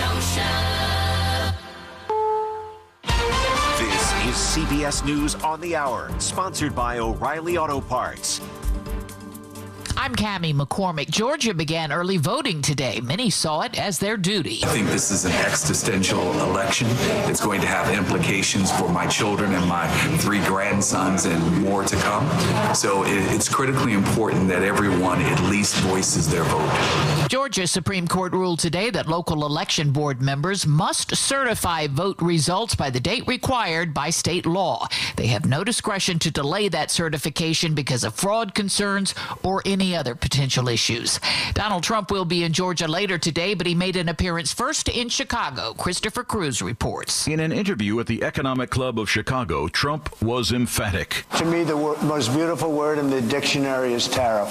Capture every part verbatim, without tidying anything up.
Kenosha. This is C B S News on the Hour, sponsored by O'Reilly Auto Parts. I'm Cammie McCormick. Georgia began early voting today. Many saw it as their duty. I think this is an existential election. It's going to have implications for my children and my three grandsons and more to come. So it's critically important that everyone at least voices their vote. Georgia Supreme Court ruled today that local election board members must certify vote results by the date required by state law. They have no discretion to delay that certification because of fraud concerns or any other potential issues. Donald Trump will be in Georgia later today, but he made an appearance first in Chicago. Christopher Cruz reports. In an interview at the Economic Club of Chicago, Trump was emphatic. To me, the wor- most beautiful word in the dictionary is tariff,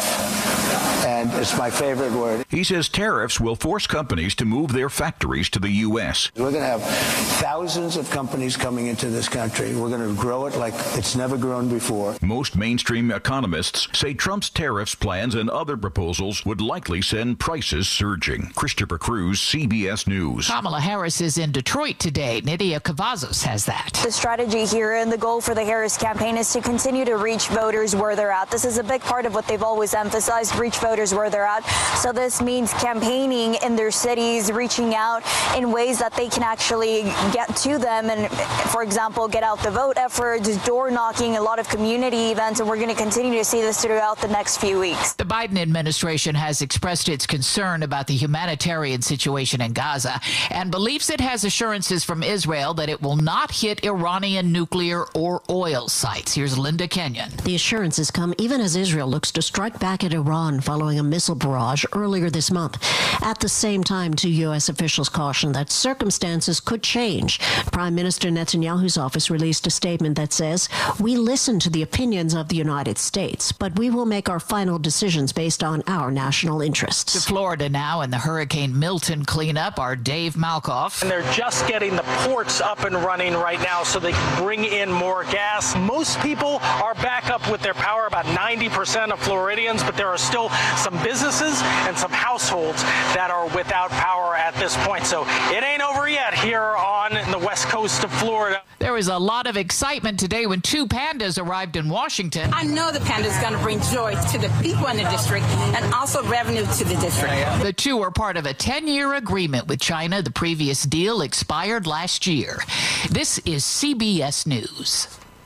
and it's my favorite word. He says tariffs will force companies to move their factories to the U S. We're going to have thousands of companies coming into this country. We're going to grow it like it's never grown before. Most mainstream economists say Trump's tariffs plans and other proposals would likely send prices surging. Christopher Cruz, C B S News. Kamala Harris is in Detroit today. Nydia Cavazos has that. The strategy here and the goal for the Harris campaign is to continue to reach voters where they're at. This is a big part of what they've always emphasized, reach voters where they're at. So this means campaigning in their cities, reaching out in ways that they can actually get to them. And, for example, get out the vote efforts, door knocking, a lot of community events. And we're going to continue to see this throughout the next few weeks. The Biden administration has expressed its concern about the humanitarian situation in Gaza and believes it has assurances from Israel that it will not hit Iranian nuclear or oil sites. Here's Linda Kenyon. The assurances come even as Israel looks to strike back at Iran following a missile barrage earlier this month. At the same time, two U S officials caution that circumstances could change. Prime Minister Netanyahu's office released a statement that says, "We listen to the opinions of the United States, but we will make our final decisions based on our national interests." To Florida now and the Hurricane Milton cleanup, our Dave Malkoff. And they're just getting the ports up and running right now so they can bring in more gas. Most people are back up with their power, about ninety percent of Floridians, but there are still some businesses and some households that are without power at this point. So it ain't over yet here on the west coast of Florida. There was a lot of excitement today when two pandas arrived in Washington. I know the panda is going to bring joy to the people in the district and also revenue to the district. The two are part of a ten-year agreement with China. The previous deal expired last year. This is C B S News.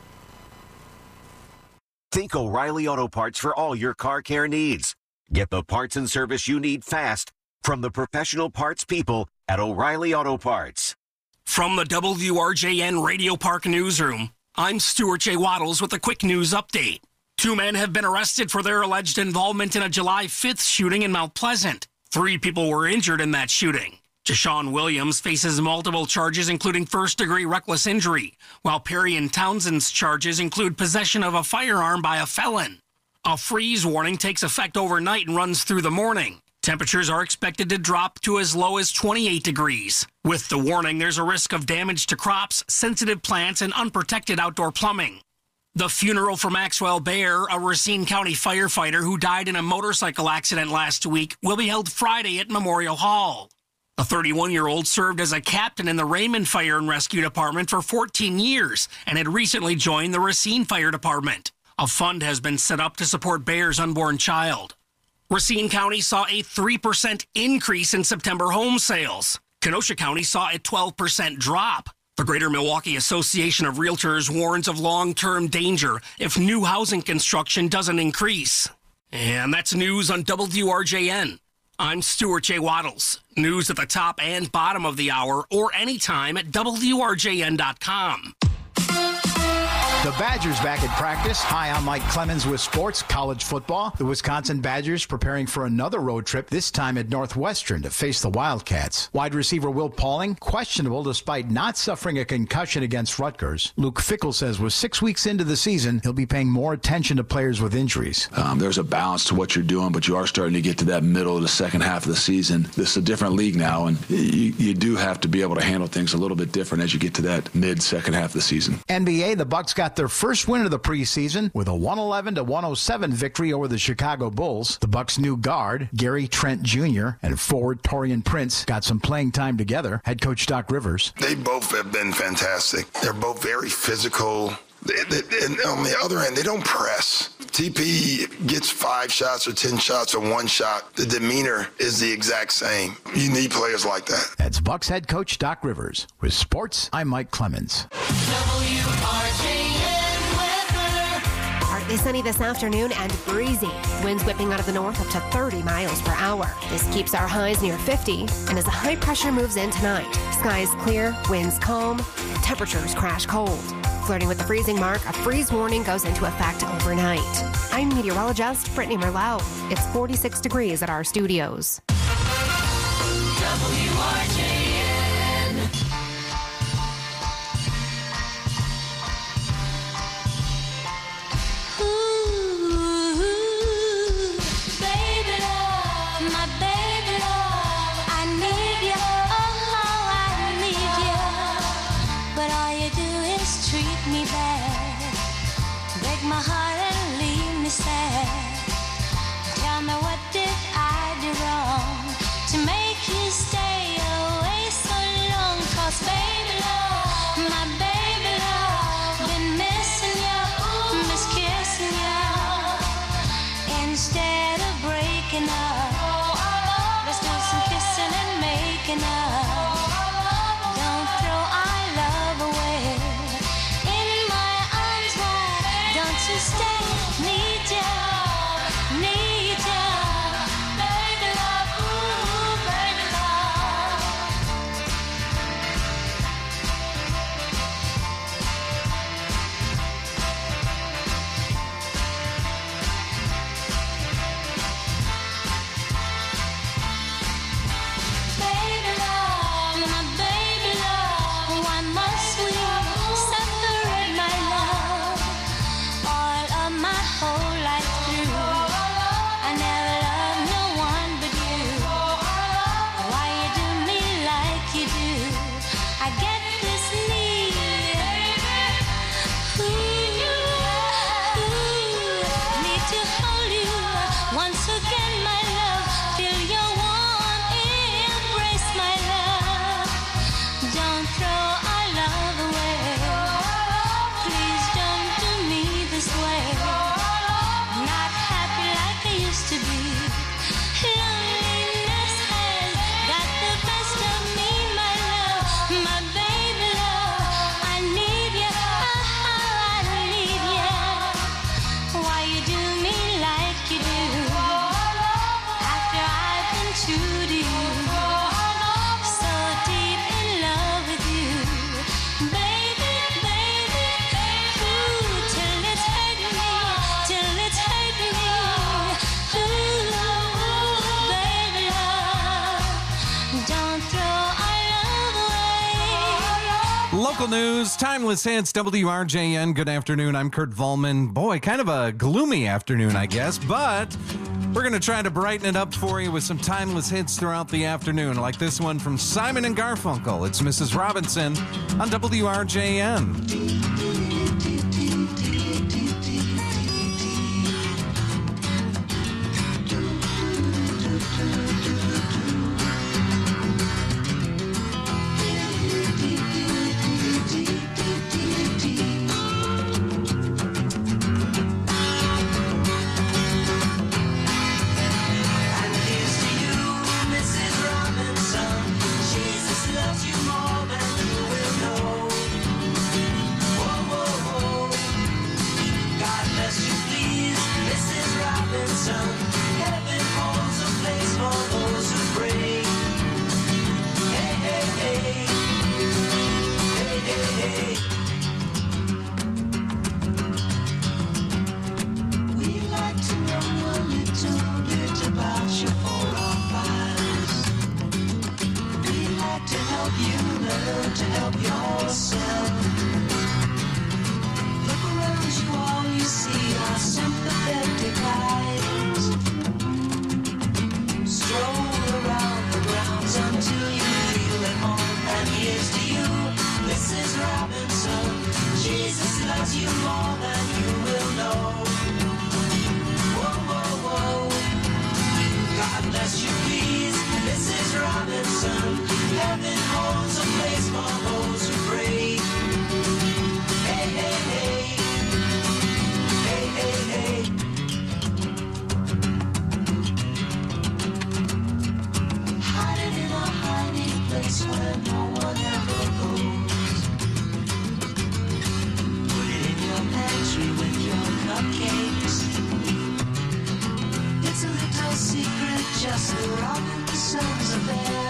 Think O'Reilly Auto Parts for all your car care needs. Get the parts and service you need fast from the professional parts people at O'Reilly Auto Parts. From the W R J N Radio Park Newsroom, I'm Stuart J. Waddles with a quick news update. Two men have been arrested for their alleged involvement in a July fifth shooting in Mount Pleasant. Three people were injured in that shooting. Jashawn Williams faces multiple charges, including first-degree reckless injury, while Perry and Townsend's charges include possession of a firearm by a felon. A freeze warning takes effect overnight and runs through the morning. Temperatures are expected to drop to as low as twenty-eight degrees. With the warning, there's a risk of damage to crops, sensitive plants, and unprotected outdoor plumbing. The funeral for Maxwell Baer, a Racine County firefighter who died in a motorcycle accident last week, will be held Friday at Memorial Hall. The thirty-one-year-old served as a captain in the Raymond Fire and Rescue Department for fourteen years and had recently joined the Racine Fire Department. A fund has been set up to support Baer's unborn child. Racine County saw a three percent increase in September home sales. Kenosha County saw a twelve percent drop. The Greater Milwaukee Association of Realtors warns of long-term danger if new housing construction doesn't increase. And that's news on W R J N. I'm Stuart J. Waddles. News at the top and bottom of the hour or anytime at W R J N dot com. The Badgers back at practice. Hi, I'm Mike Clemens with sports, college football. The Wisconsin Badgers preparing for another road trip, this time at Northwestern to face the Wildcats. Wide receiver Will Pauling, questionable despite not suffering a concussion against Rutgers. Luke Fickell says with six weeks into the season, he'll be paying more attention to players with injuries. Um, there's a balance to what you're doing, but you are starting to get to that middle of the second half of the season. This is a different league now, and you, you do have to be able to handle things a little bit different as you get to that mid-second half of the season. N B A, the Bucks got got their first win of the preseason with a one eleven to one oh seven victory over the Chicago Bulls. The Bucks' new guard, Gary Trent Junior, and forward Taurean Prince got some playing time together. Head coach Doc Rivers. They both have been fantastic. They're both very physical. They, they, and on the other end, they don't press. T P gets five shots or ten shots or one shot. The demeanor is the exact same. You need players like that. That's Bucks head coach Doc Rivers. With sports, I'm Mike Clemens. W R J N weather. Partly sunny this afternoon and breezy. Winds whipping out of the north up to thirty miles per hour. This keeps our highs near fifty. And as the high pressure moves in tonight, skies clear, winds calm, temperatures crash cold. Flirting with the freezing mark, a freeze warning goes into effect overnight. I'm meteorologist Brittany Merlau. It's forty-six degrees at our studios. W R J N. Ooh, baby love, my baby love, I need you, oh, I need you. But all you do is treat me bad, break my heart and leave me sad. Tell me, what did I do wrong to make you stay away so long? 'Cause baby love, my baby love, been missing you, miss kissing you. Instead of breaking up, let's do some kissing and making up. Don't throw our love away. In my arms, why don't you stay? Need you, need you, baby love, ooh, baby love. Baby love, my baby love, why must we separate, my love? All of my whole life through, I never loved no one but you. Why you do me like you do? I get this need, ooh, ooh, need to hold you once again, my love. Feel your warm embrace, my love. Don't throw our love away. Please don't do me this way. Not happy like I used to be. Loneliness has got the best of me, my love. My baby love, I need you, oh, I need you. Why you do me like you do? After I've been true to you, so deep in love with you, baby, baby, ooh, till it's hurt me, till it's hurt me, ooh, baby love, don't throw our love away. Local news, Timeless Hits, W R J N. Good afternoon. I'm Kurt Volman. Boy, kind of a gloomy afternoon, I guess, but we're going to try to brighten it up for you with some timeless hits throughout the afternoon, like this one from Simon and Garfunkel. It's Missus Robinson on W R J N. And here's to you, Missus Robinson. Jesus loves you more than you will know. Whoa, whoa, whoa. God bless you, please, Missus Robinson. Heaven holds a place for those who pray. Hey, hey, hey. Hey, hey, hey. We'd like to know a little bit about your four or fives. We'd like to help you learn to help yourself. Look around you, all you see are sympathetic eyes. Stroll around the grounds until you feel at home. And here's to you, Missus Robinson. Jesus loves loves you more than you will know. Whoa, whoa, whoa. God bless you, please, Missus Robinson. Heaven holds a place for those who pray. Hey, hey, hey. Hey, hey, hey. Hiding in a hiding place where no one ever goes. Put it in your pantry with your cupcakes. It's a little secret, just the Robinsons affair.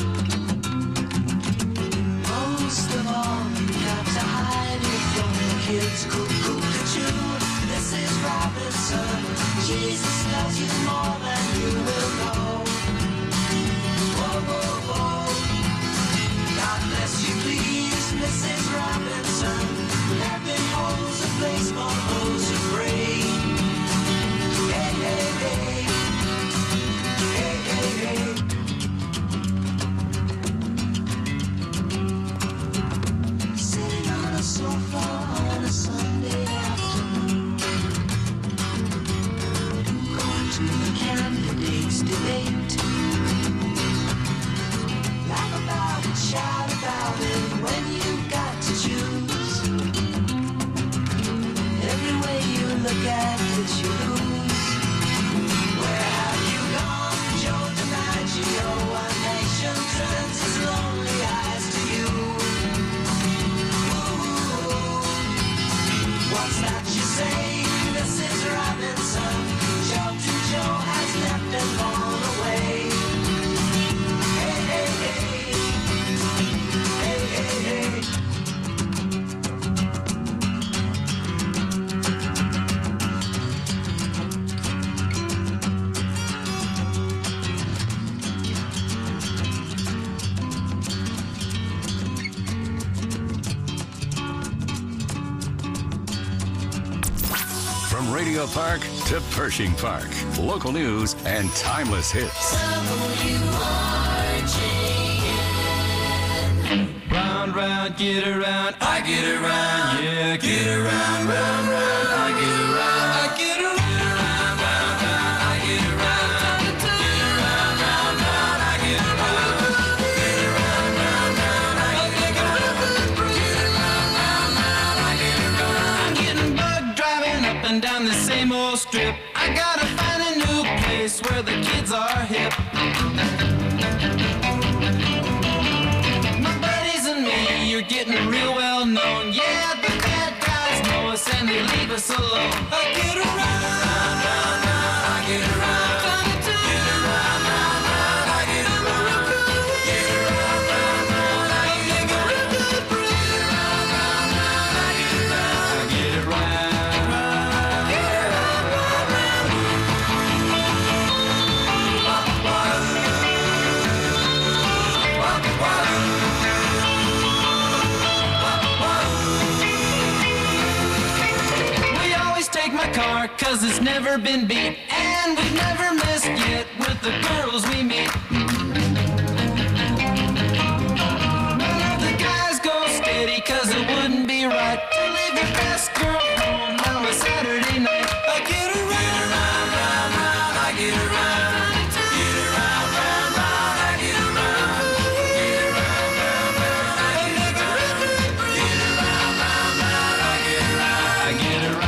Most of all, you got to hide it from the kids. Cuckoo, cuckoo, this is Robinson. Jesus loves you more than you will know. Whoa, whoa, whoa. God bless you, please, Missus Robinson. Heaven holds a place for those who pray. Hey, hey, hey. Hey, hey, hey. Sitting on a sofa on a Sunday afternoon, going to the candidates' debate. Laugh about it, shout about it when you've got to choose. Every way you look at it, you lose. Where have you gone, Joe DiMaggio? A nation turns its lonely eyes to you. Ooh, what's that you say, Missus Robinson? Joe Joe has left and gone away. Hey, hey, hey. Hey, hey, hey. From Radio Park to Pershing Park, local news and timeless hits. Round, round, get around, I get around, yeah, get around, round, round, I get around, I get around, round, round, round, I get around, get around, round, round, I get around, get around, round, round, I get around, get around, round, round, I get around. I'm getting bugged driving up and down the same old strip. I gotta find a new place where the kids are hip. You're getting real well known. Yeah, the bad guys know us and they leave us alone. I get around, round, round, round, I get around. Get around, round, round, I get around. Get around, round, round, I get around. Get around, round, round, I get around. I get around. Get around, round, round. Car, cause it's never been beat, and we've never missed yet with the girls we meet. None of the guys go steady, cause it wouldn't be right to leave your best girl home on a Saturday night. I get around, round, round, round, I get around. Get around, round, round, I get around. Get around, round, round, I get around. Get around, round, round, I get around. I get around.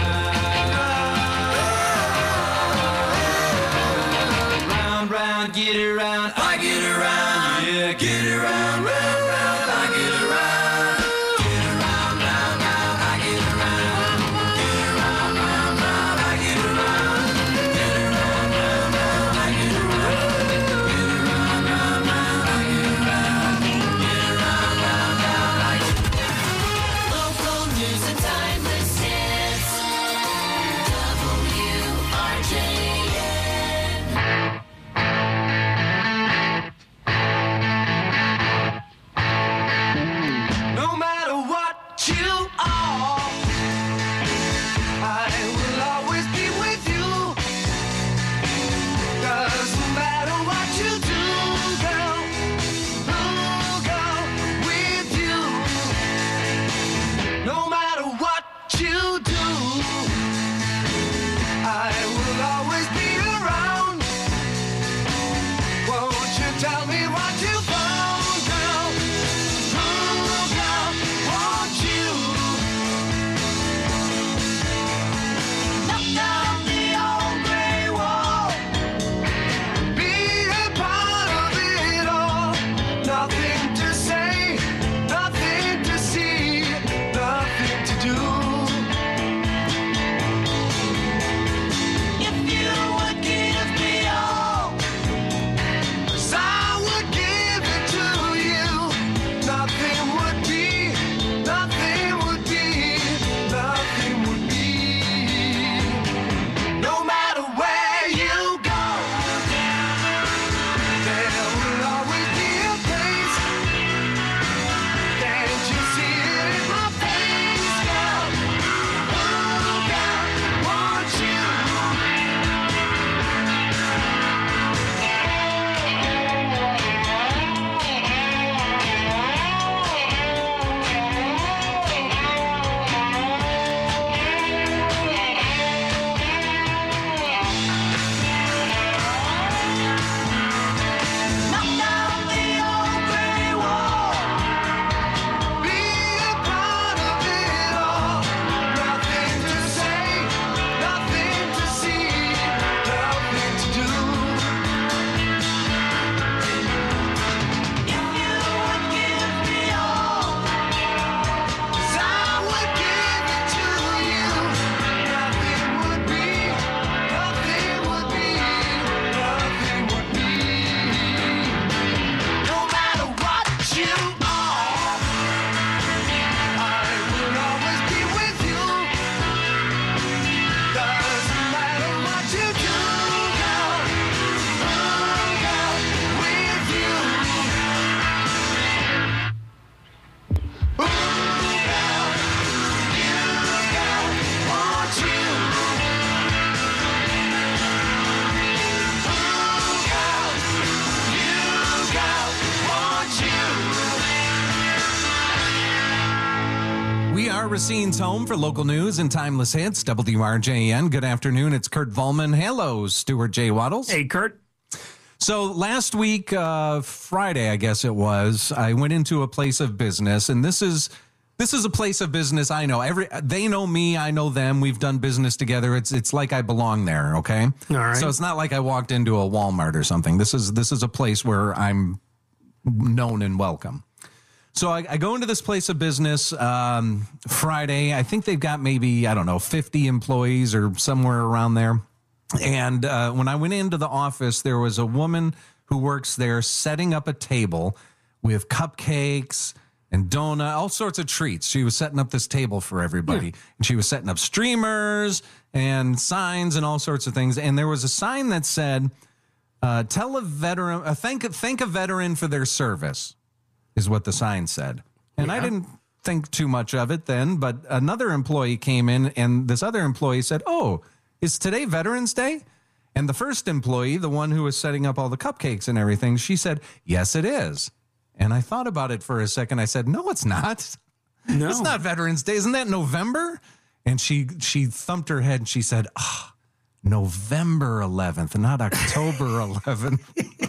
Get around, I get around, yeah, get around, round, round, I get around. Get around, round, round, I get around. Get around, round, round, I get around. Get around, round, round, I get around. Get around, round, round, I get around. Get around, round, round, I get around. Local news and timeless hits. W R J N. are Racine's home for local news and timeless hits. W R J N. Good afternoon. It's Kurt Volman. Hello, Stuart J. Waddles. Hey, Kurt. So last week, uh, Friday, I guess it was, I went into a place of business, and this is this is a place of business I know. Every they know me, I know them. We've done business together. It's it's like I belong there. Okay, all right. So it's not like I walked into a Walmart or something. This is this is a place where I'm known and welcome. So I, I go into this place of business um, Friday. I think they've got maybe, I don't know, fifty employees or somewhere around there. And uh, when I went into the office, there was a woman who works there setting up a table with cupcakes and donut, all sorts of treats. She was setting up this table for everybody. Hmm. And she was setting up streamers and signs and all sorts of things. And there was a sign that said, uh, tell a veteran, uh, thank, thank a veteran for their service, is what the sign said. And yeah. I didn't think too much of it then, but another employee came in and this other employee said, oh, is today Veterans Day? And the first employee, the one who was setting up all the cupcakes and everything, she said, yes, it is. And I thought about it for a second. I said, no, it's not. No. It's not Veterans Day. Isn't that November? And she she thumped her head and she said, ah, oh, November eleventh, not October eleventh.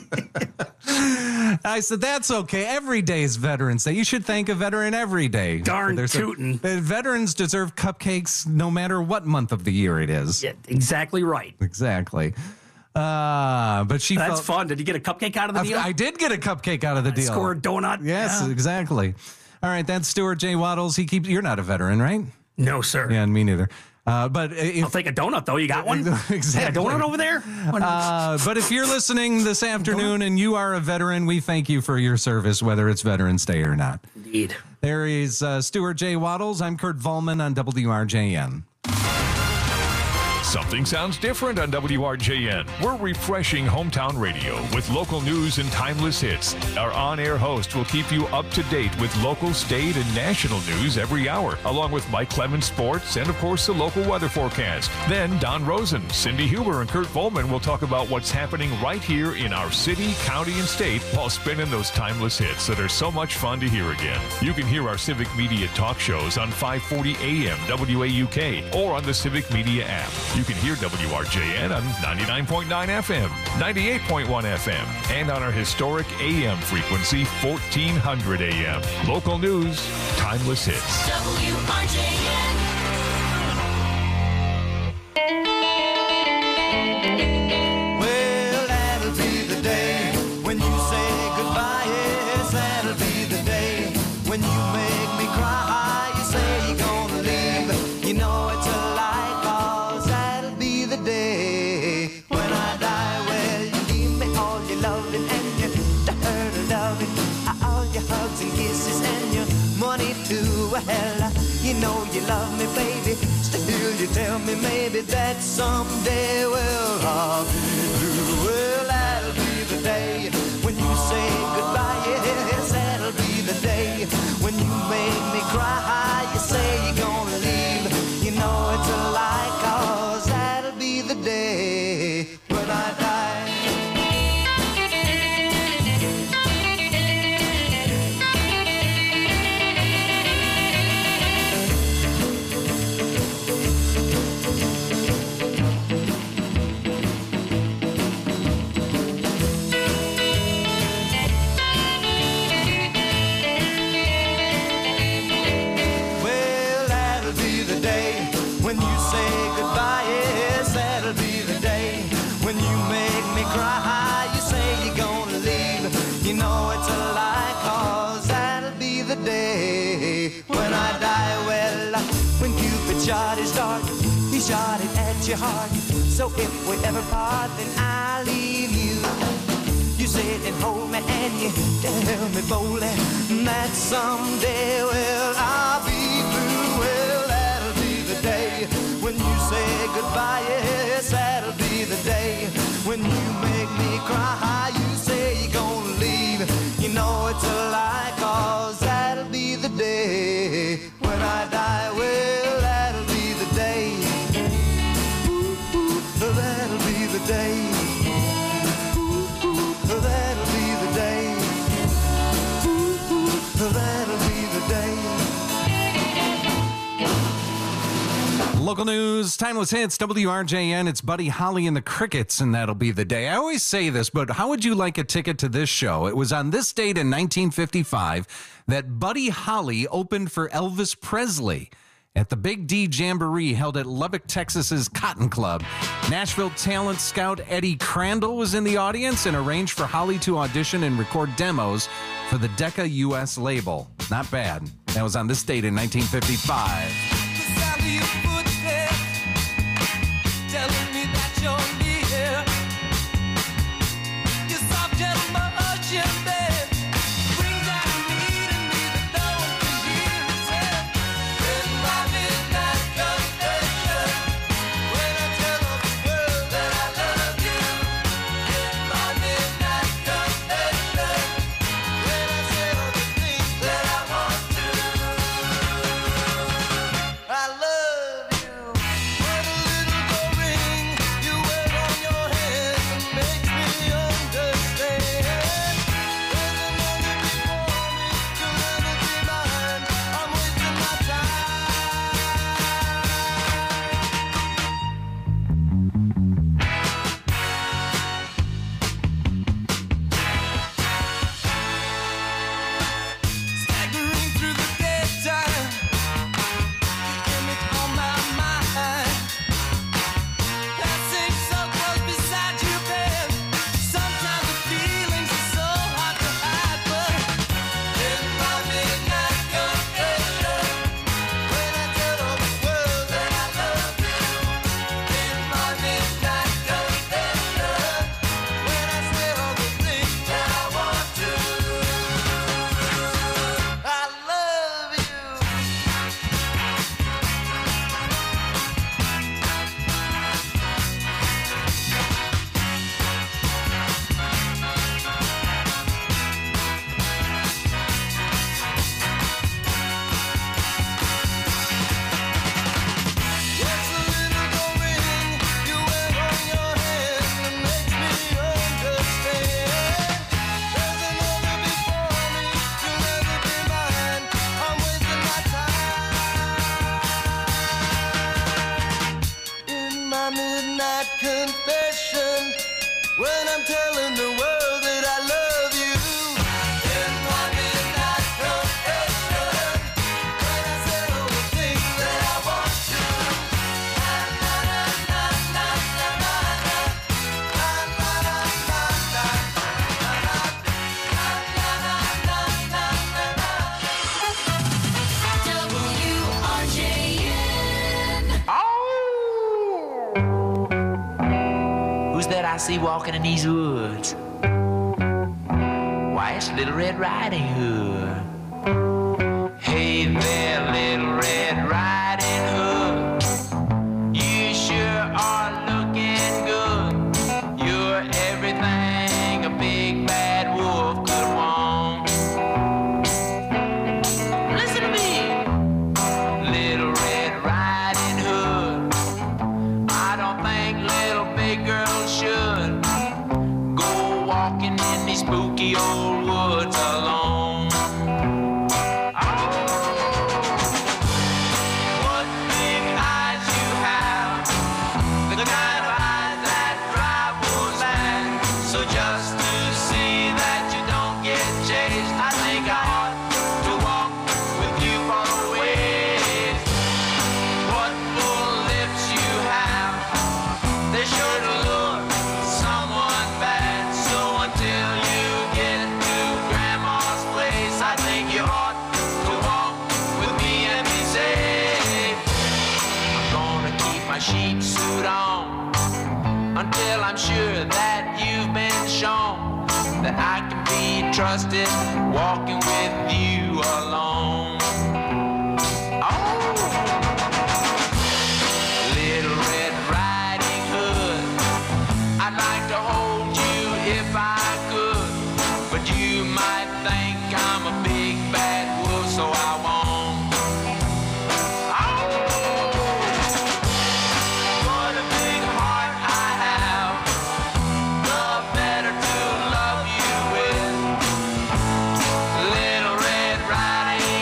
I said, that's okay. Every day is Veterans Day. You should thank a veteran every day. Darn tootin'. A, veterans deserve cupcakes no matter what month of the year it is. Yeah, exactly right. Exactly. Uh, but she That's felt, fun. Did you get a cupcake out of the deal? I, I did get a cupcake out of the deal. Score a donut? Yes, yeah. Exactly. All right, that's Stuart J. Waddles. He keeps. You're not a veteran, right? No, sir. Yeah, me neither. Uh, but if, I'll take a donut, though. You got one? Exactly. Yeah, a donut over there? Uh, but if you're listening this afternoon and you are a veteran, we thank you for your service, whether it's Veterans Day or not. Indeed. There is uh, Stuart J. Waddles. I'm Kurt Volman on W R J N. Something sounds different on W R J N. We're refreshing hometown radio with local news and timeless hits. Our on-air host will keep you up to date with local, state, and national news every hour, along with Mike Clemens Sports and, of course, the local weather forecast. Then Don Rosen, Cindy Huber, and Kurt Volman will talk about what's happening right here in our city, county, and state while spinning those timeless hits that are so much fun to hear again. You can hear our Civic Media talk shows on five forty A M W A U K or on the Civic Media app. You can hear W R J N on ninety-nine point nine F M, ninety-eight point one F M, and on our historic A M frequency, fourteen hundred A M. Local news, timeless hits. W R J N. Well, that'll be the day when you say goodbye. Yes, that'll be the day when you make me cry. You say you're gonna leave. You know it's a lie, 'cause that'll be the day when I die. Well, you give me all your loving and your dirty loving, all your hugs and kisses and your money too. Well, you know you love me, baby. Still, you tell me maybe that someday, well, I'll be blue. Well, that'll be the day when you say goodbye. Yes, that'll be the day when you make me cry. You say you're gonna leave. You know it's a lie, 'cause that'll be the day when I die. Well, that'll be the day when you say goodbye. Yes, that'll be the day when you make me cry. You say you're gonna leave. You know it's a lie, 'cause that'll be the day when I die. Well, when Cupid shot his dart, he shot it at your heart. So if we ever part, then I'll leave you. You sit and hold me and you tell me boldly that someday, well, I'll be blue. Well, that'll be the day when you say goodbye. Yes, that'll be the day when you make me cry. You say you're gonna leave. You know it's a lie, 'cause that'll be the day when I die. Well, that'll be the day. Ooh, ooh, that'll be the day. That'll be the day. Ooh, ooh, that'll be the day. Local news, timeless hits, W R J N. It's Buddy Holly and the Crickets, and that'll be the day. I always say this, but how would you like a ticket to this show? It was on this date in nineteen fifty-five that Buddy Holly opened for Elvis Presley at the Big D Jamboree held at Lubbock, Texas's Cotton Club. Nashville talent scout Eddie Crandall was in the audience and arranged for Holly to audition and record demos for the Decca U S label. Not bad. That was on this date in nineteen fifty-five. Telling me that you're near. Your soft, gentle motion, babe, brings out a need in me that no one can hear itself. In my midnight confession, when I tell all the world that I love you. In my midnight confession, when I say all the things that I want to. I love you. When a little gold ring you wear on your hand makes me understand. There's another before me, you'll never be mine. I'm wasting my staggering through the daytime. Image on my mind. Passing so close beside you, babe. Sometimes the feelings are so hard to hide, but in my midnight confession, when I tell all the world that I love you. In my midnight confession, when I say all the things that I want to. I love you. What's a little gold ring you wear on your hand that makes me understand? There's another before me, you'll never be mine. I'm wasting my time. In my midnight confession, when I'm telling the world that I love you. In my midnight confession, when I say all the things that I want to. Na na na na na na na na. Na na na na na na na. W R J N. Who's that I see walking in these woods? Why, it's Little Red Riding Hood. Hey there, Little Red Riding Hood. You sure are looking good. You're everything a big bad wolf could want. Listen to me, Little Red Riding Hood. I don't think little big girls should go walking in these spooky old woods alone. What big eyes you have, the kind of eyes that drive wolves mad. So just to see that you don't get chased, I think I ought to walk with you for a ways. What full lips you have, they sure to look someone bad. So until you get to Grandma's place, I think you ought to walk with me and be safe. I'm gonna keep my sheep suit on until I'm sure that you've been shown that I can be trusted walking with you alone. Oh! Little Red Riding Hood, I'd like to hold you if I could, but you might think I'm a big bad wolf, so I won't. Oh! What a big heart I have, the better to love you with. Little Red Riding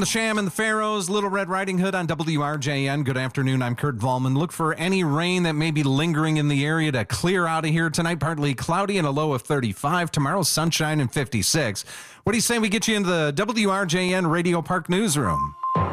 Sham and the Pharaohs, Little Red Riding Hood on W R J N. Good afternoon. I'm Kurt Volman. Look for any rain that may be lingering in the area to clear out of here tonight. Partly cloudy and a low of thirty-five. Tomorrow, sunshine and fifty-six. What do you say we get you into the W R J N Radio Park newsroom?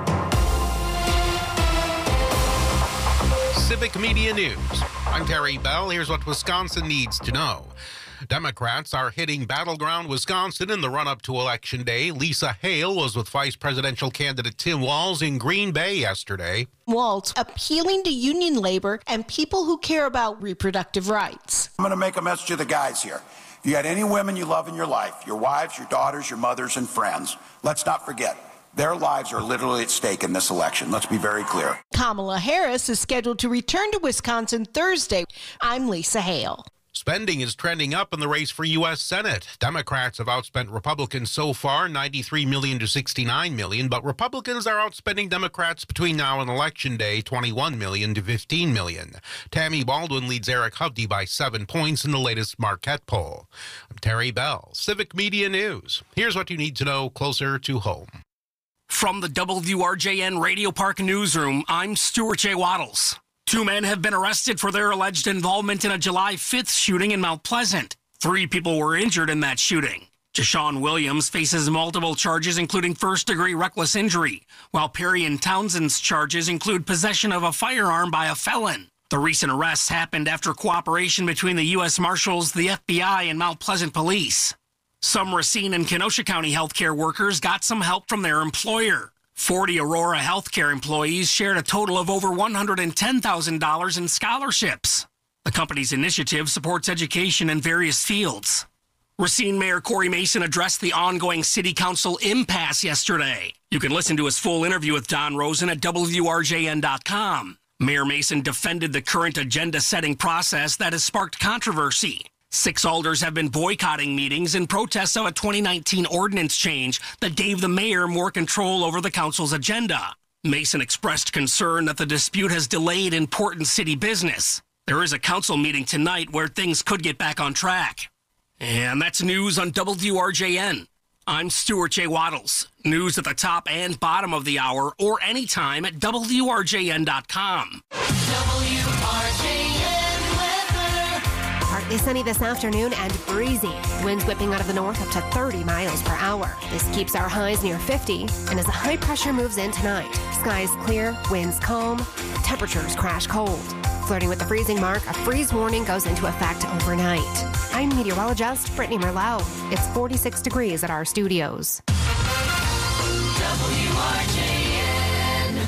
Civic Media News. I'm Terry Bell. Here's what Wisconsin needs to know. Democrats are hitting battleground Wisconsin in the run-up to Election Day. Lisa Hale was with Vice Presidential candidate Tim Walz in Green Bay yesterday. Walz appealing to union labor and people who care about reproductive rights. I'm going to make a message to the guys here. If you got any women you love in your life, your wives, your daughters, your mothers, and friends, let's not forget, their lives are literally at stake in this election. Let's be very clear. Kamala Harris is scheduled to return to Wisconsin Thursday. I'm Lisa Hale. Spending is trending up in the race for U S Senate. Democrats have outspent Republicans so far, ninety-three million dollars to sixty-nine million dollars, but Republicans are outspending Democrats between now and Election Day, twenty-one million dollars to fifteen million dollars. Tammy Baldwin leads Eric Hovde by seven points in the latest Marquette poll. I'm Terry Bell, Civic Media News. Here's what you need to know closer to home. From the W R J N Radio Park newsroom, I'm Stuart J. Waddles. Two men have been arrested for their alleged involvement in a July fifth shooting in Mount Pleasant. Three people were injured in that shooting. Jashawn Williams faces multiple charges, including first-degree reckless injury, while Perry and Townsend's charges include possession of a firearm by a felon. The recent arrests happened after cooperation between the U S Marshals, the F B I, and Mount Pleasant Police. Some Racine and Kenosha County healthcare workers got some help from their employer. forty Aurora healthcare employees shared a total of over one hundred ten thousand dollars in scholarships. The company's initiative supports education in various fields. Racine Mayor Corey Mason addressed the ongoing city council impasse yesterday. You can listen to his full interview with Don Rosen at W R J N dot com. Mayor Mason defended the current agenda-setting process that has sparked controversy. Six alders have been boycotting meetings in protest of a twenty nineteen ordinance change that gave the mayor more control over the council's agenda. Mason expressed concern that the dispute has delayed important city business. There is a council meeting tonight where things could get back on track. And that's news on W R J N. I'm Stuart J. Waddles. News at the top and bottom of the hour or anytime at W R J N dot com. W R J N. Partly sunny this afternoon and breezy. Winds whipping out of the north up to thirty miles per hour. This keeps our highs near fifty. And as the high pressure moves in tonight, skies clear, winds calm, temperatures crash cold. Flirting with the freezing mark, a freeze warning goes into effect overnight. I'm meteorologist Brittany Merlot. It's forty-six degrees at our studios. W R J N.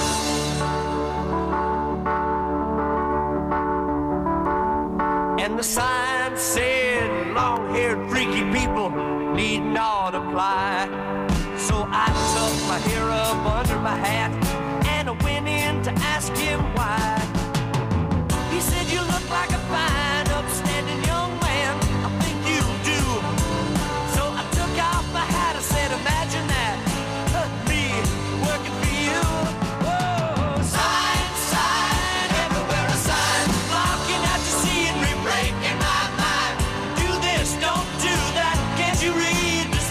And the sign said, long-haired freaky people need not apply. So I tucked my hair up under my hat and I went in to ask him why. He said, you look like a fine, upstanding young man. I think you do. So I took off my hat. I said, imagine that, me working for you. Whoa, sign, sign, everywhere a sign, blocking out your scenery, breaking my mind. Do this, don't do that. Can't you read the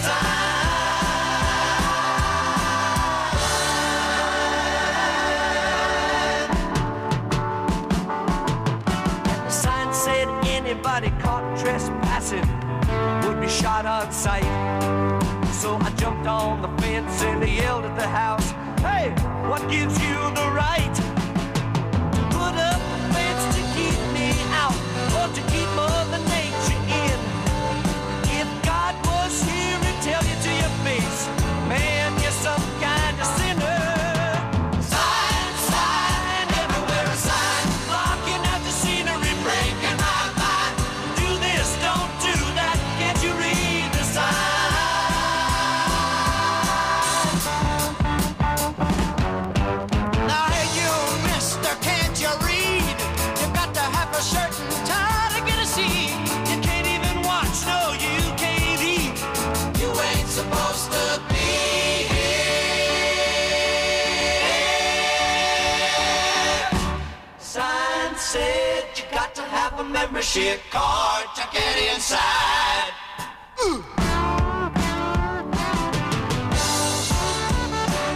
anybody caught trespassing would be shot on sight. So I jumped on the fence and I yelled at the house, hey, what gives you the right to put up a fence to keep me out or to keep Mother Nature in? If God was here to tell you to your face, man, you're some kind of sinner. Sign, sign, everywhere a sign, blocking out the scenery, breaking my supposed to be here. Sign said you got to have a membership card to get inside. Ooh.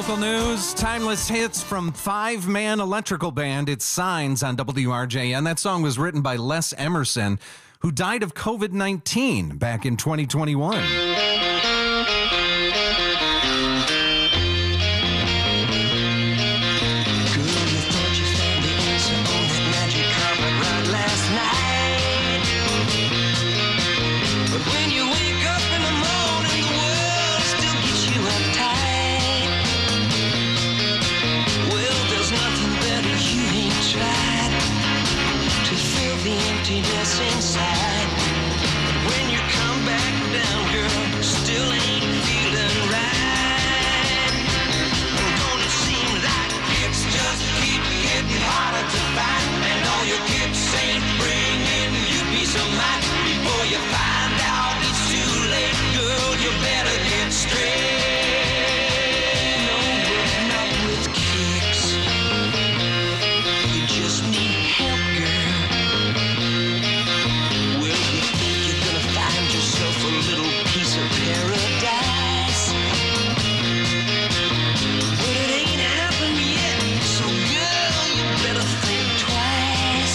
local news, timeless hits from five-man electrical band, it's Signs on W R J N. That song was written by Les Emerson, who died of covid nineteen back in twenty twenty-one. Emptiness inside. But when you come back down, girl, still ain't feeling right. Don't it seem like it's just keep getting harder to find, and all your kicks ain't bringing you peace of mind. Before you find out it's too late, girl, you better get straight. No, but not with kicks. You just need help, girl. A little piece of paradise, but it ain't happened yet. So girl, you better think twice.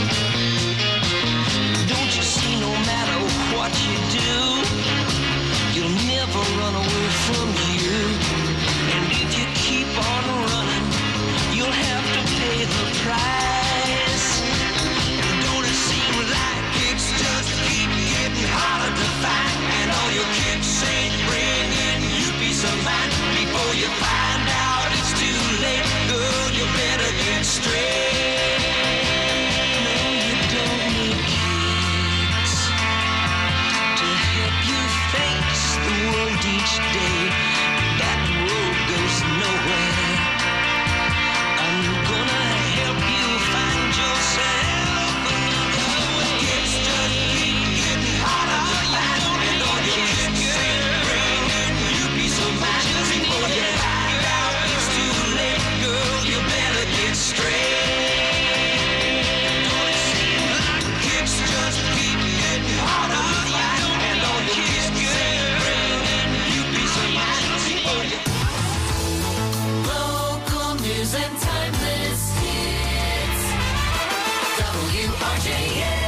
Don't you see, no matter what you do, you'll never run away from you. And if you keep on running, you'll have to pay the price. And don't it seem like it's just keep getting harder to find? And all your kicks ain't bringing you peace of mind. Before you find out it's too late, girl, you better get straight. No, you don't need kicks to help you face the world each day. That road goes nowhere. I'm gonna help you find yourself another way. It's just keep getting harder to find. And all your kicks ain't bringing you peace of mind. Before you find out it's too late, girl, you better get straight. Don't it seem like kicks just keep getting harder to find? And all your kicks ain't bringing you peace of mind. Before you Local news and timeless hits. W R J N.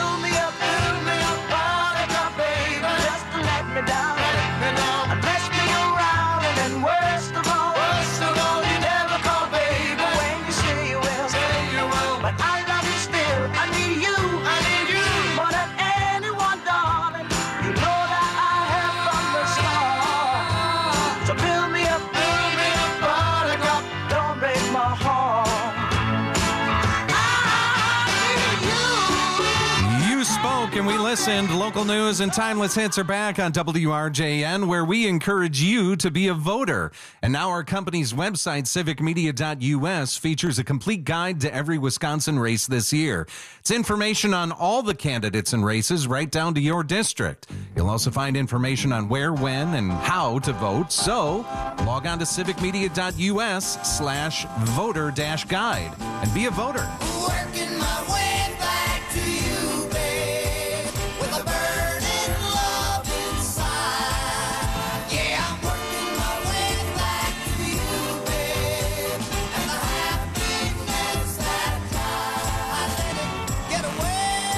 Let me down and mess me hall. You spoke and we listened. Local news and timeless hits are back on W R J N, where we encourage you to be a voter. And now our company's website, civic media dot U S, features a complete guide to every Wisconsin race this year. It's information on all the candidates and races right down to your district. You'll also find information on where, when, and how to vote. So log on to civic media dot U S slash voter dash guide and be a voter. Working my way back to you, babe, with a burning love inside. Yeah, I'm working my way back to you, babe, and the happiness that I let it get away,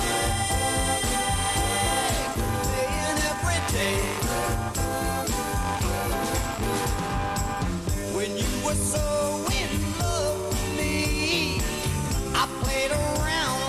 playing every day. When you were so in love with me, I played around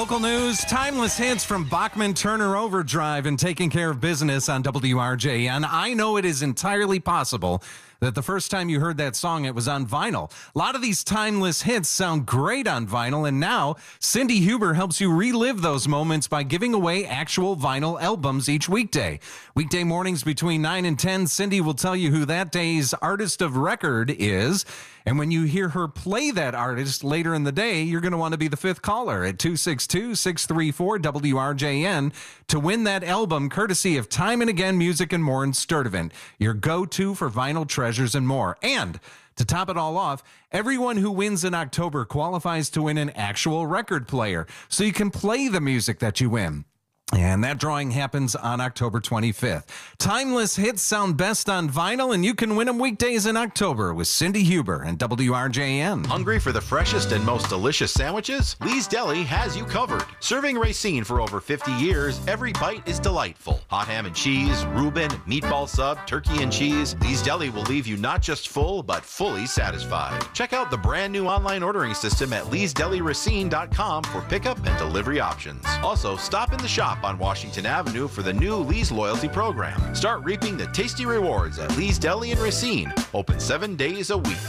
Local news, timeless hits from Bachman Turner Overdrive and Taking Care of Business on W R J N. I know it is entirely possible that the first time you heard that song, it was on vinyl. A lot of these timeless hits sound great on vinyl, and now Cindy Huber helps you relive those moments by giving away actual vinyl albums each weekday. Weekday mornings between nine and ten, Cindy will tell you who that day's artist of record is. And when you hear her play that artist later in the day, you're going to want to be the fifth caller at two six two, six three four, W R J N to win that album courtesy of Time and Again Music and More in Sturtevant, your go-to for vinyl treasures and more. And to top it all off, everyone who wins in October qualifies to win an actual record player, so you can play the music that you win. And that drawing happens on October twenty-fifth. Timeless hits sound best on vinyl, and you can win them weekdays in October with Cindy Huber and W R J N. Hungry for the freshest and most delicious sandwiches? Lee's Deli has you covered. Serving Racine for over fifty years, every bite is delightful. Hot ham and cheese, Reuben, meatball sub, turkey and cheese. Lee's Deli will leave you not just full, but fully satisfied. Check out the brand new online ordering system at lees deli racine dot com for pickup and delivery options. Also, stop in the shop on Washington Avenue for the new Lee's Loyalty Program. Start reaping the tasty rewards at Lee's Deli in Racine. Open seven days a week.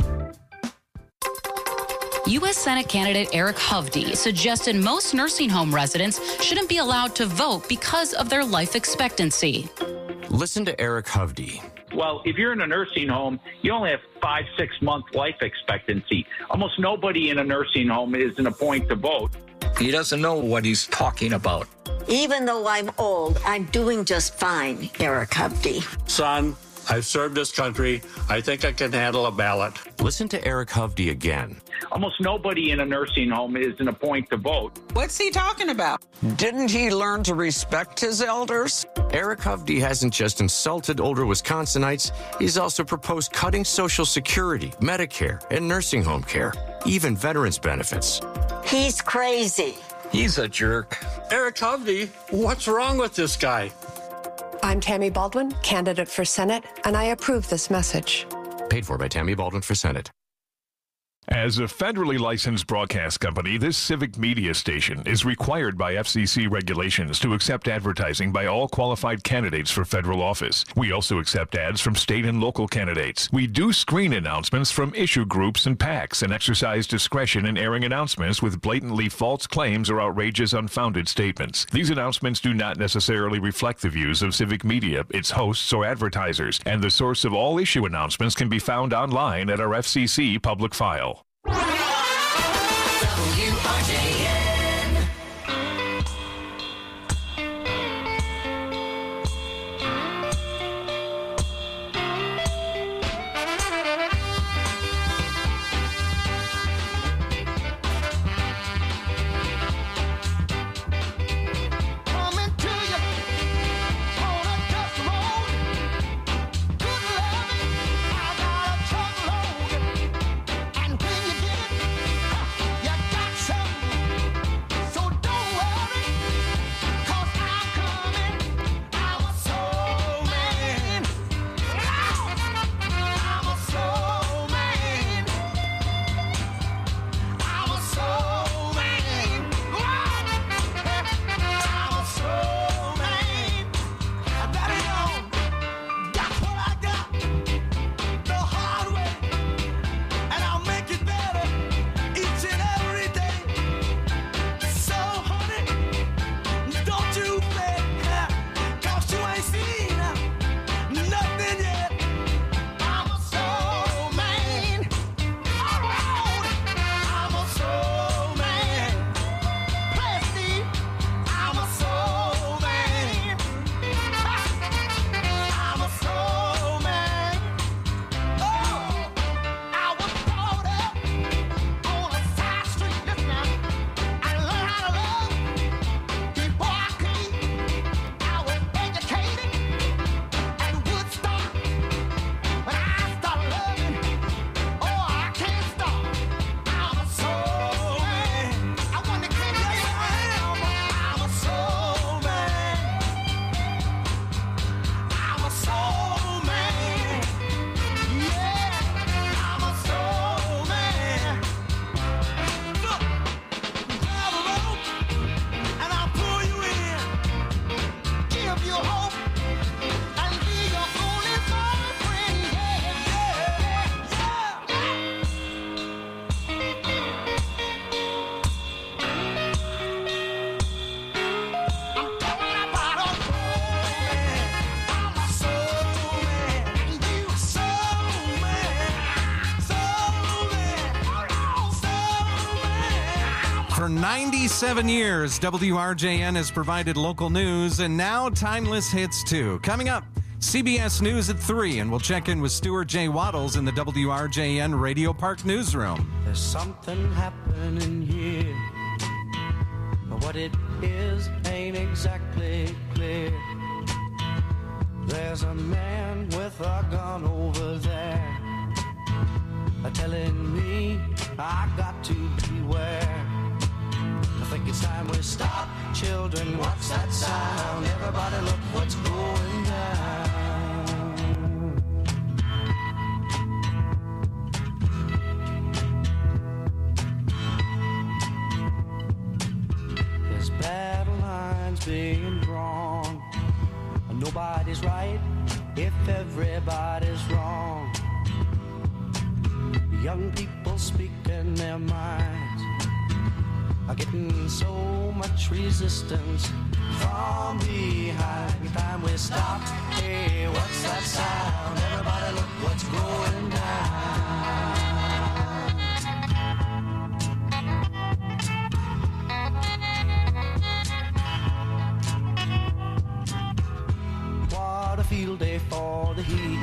U S Senate candidate Eric Hovde suggested most nursing home residents shouldn't be allowed to vote because of their life expectancy. Listen to Eric Hovde. Well, if you're in a nursing home, you only have five, six month life expectancy. Almost nobody in a nursing home is in a point to vote. He doesn't know what he's talking about. Even though I'm old, I'm doing just fine, Eric Hovde. Son, I've served this country. I think I can handle a ballot. Listen to Eric Hovde again. Almost nobody in a nursing home is in a point to vote. What's he talking about? Didn't he learn to respect his elders? Eric Hovde hasn't just insulted older Wisconsinites, he's also proposed cutting Social Security, Medicare, and nursing home care, even veterans benefits. He's crazy. He's a jerk. Eric Hovde, what's wrong with this guy? I'm Tammy Baldwin, candidate for Senate, and I approve this message. Paid for by Tammy Baldwin for Senate. As a federally licensed broadcast company, this civic media station is required by F C C regulations to accept advertising by all qualified candidates for federal office. We also accept ads from state and local candidates. We do screen announcements from issue groups and PACs and exercise discretion in airing announcements with blatantly false claims or outrageous, unfounded statements. These announcements do not necessarily reflect the views of civic media, its hosts, or advertisers, and the source of all issue announcements can be found online at our F C C public file. W R J N. Coming to you on a dust road. Good loving, I got a truckload. And when you get it, you got some For ninety-seven years, W R J N has provided local news and now timeless hits too. Coming up, C B S News at three, and we'll check in with Stuart J. Waddles in the W R J N Radio Park newsroom. There's something happening here, but what it is ain't exactly clear. There's a man with a gun over there, telling me I got to beware. I think it's time we stop, children. What's that sound? Everybody, look what's going down. There's battle lines being drawn. Nobody's right if everybody's wrong. Young people speaking their minds are getting so much resistance from behind. Time we stop. Hey, what's that sound? Everybody, look what's going down. What a field day for the heat.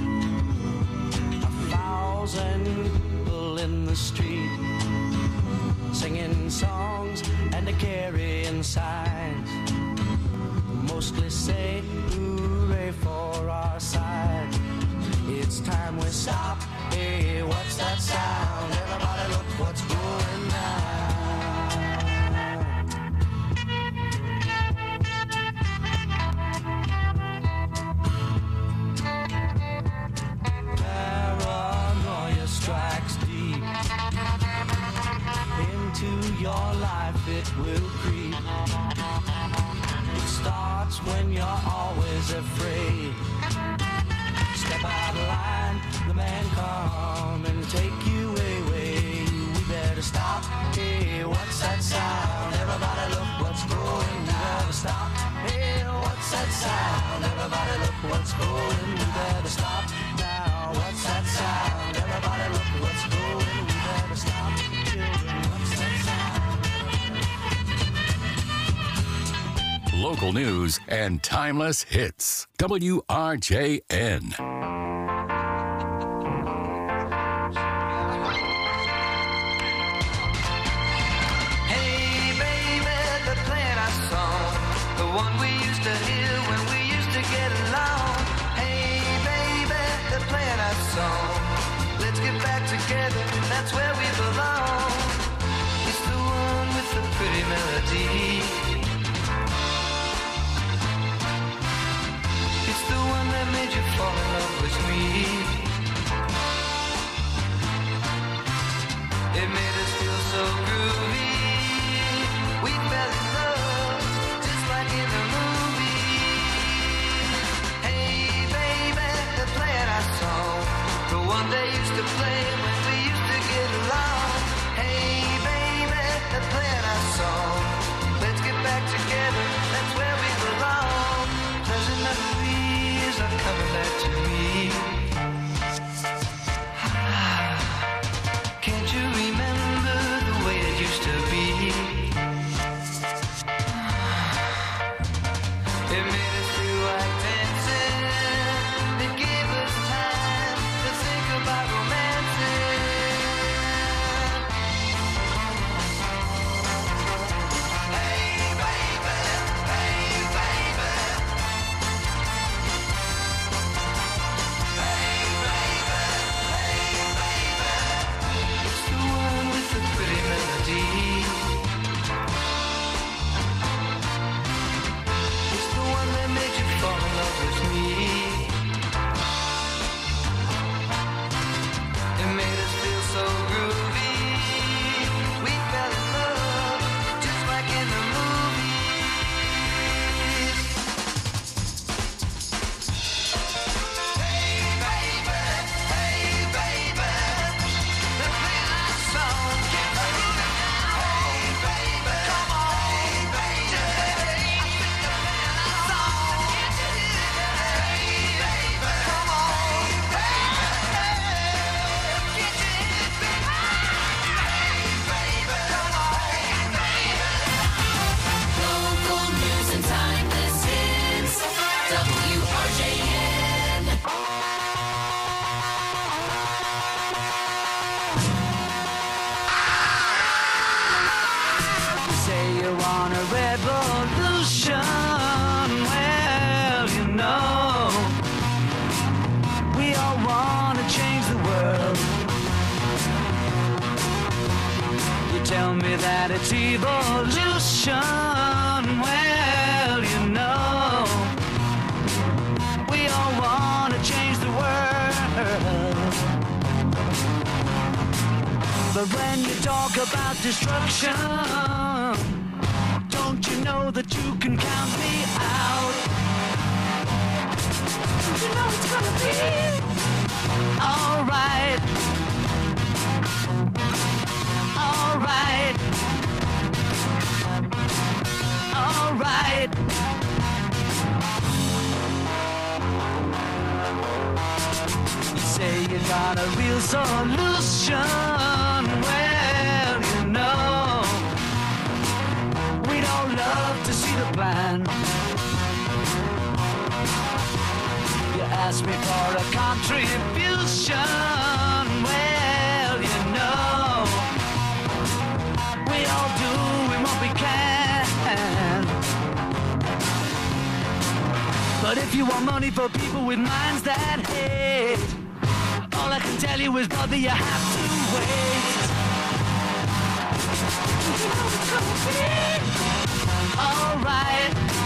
Thousand people in the street singing songs and a carrying signs, mostly say hooray for our side. It's time we stop. Hey, what's that sound? Everybody, look what's going down. Strikes deep into your life, it will creep. It starts when you're always afraid. Step out of line, the man come and take you away. We better stop. Hey, what's that sound? Everybody, look what's going down. We better stop. Hey, what's that sound? Everybody, look what's going. We better stop now. What's that sound? Everybody, look what's going. We better stop. Children, what's that sound? Local news and timeless hits. W R J N. Hey, baby, the plan I saw, the one we used to hear when we used to get along. Hey, baby, the plan I saw, let's get back together, that's where we belong. It's the one with the pretty melody. It's the one that made you fall in love with me. It made us feel so groovy. We fell in love, just like in a movie. Hey, baby, the plan I saw, the one they used to play when we used to get along. Hey, baby, the plan I saw, let's get back together, that's where we belong. Pleasant memories are coming back to me. Can't you remember the way it used to be? It made us feel like dancing. It gave us time to think about romancing. Hey, baby, hey, baby. tell me that it's evolution. Well, you know, we all want to change the world. But when you talk about destruction, don't you know that you can count me out? Don't you know it's gonna be alright? Alright. Alright. You say you got a real solution. Well, you know, we'd all love to see the plan. You ask me for a contribution. Well, you know, we all doing what we can. But if you want money for people with minds that hate, all I can tell you is, brother, you have to wait. You know it's gonna be alright.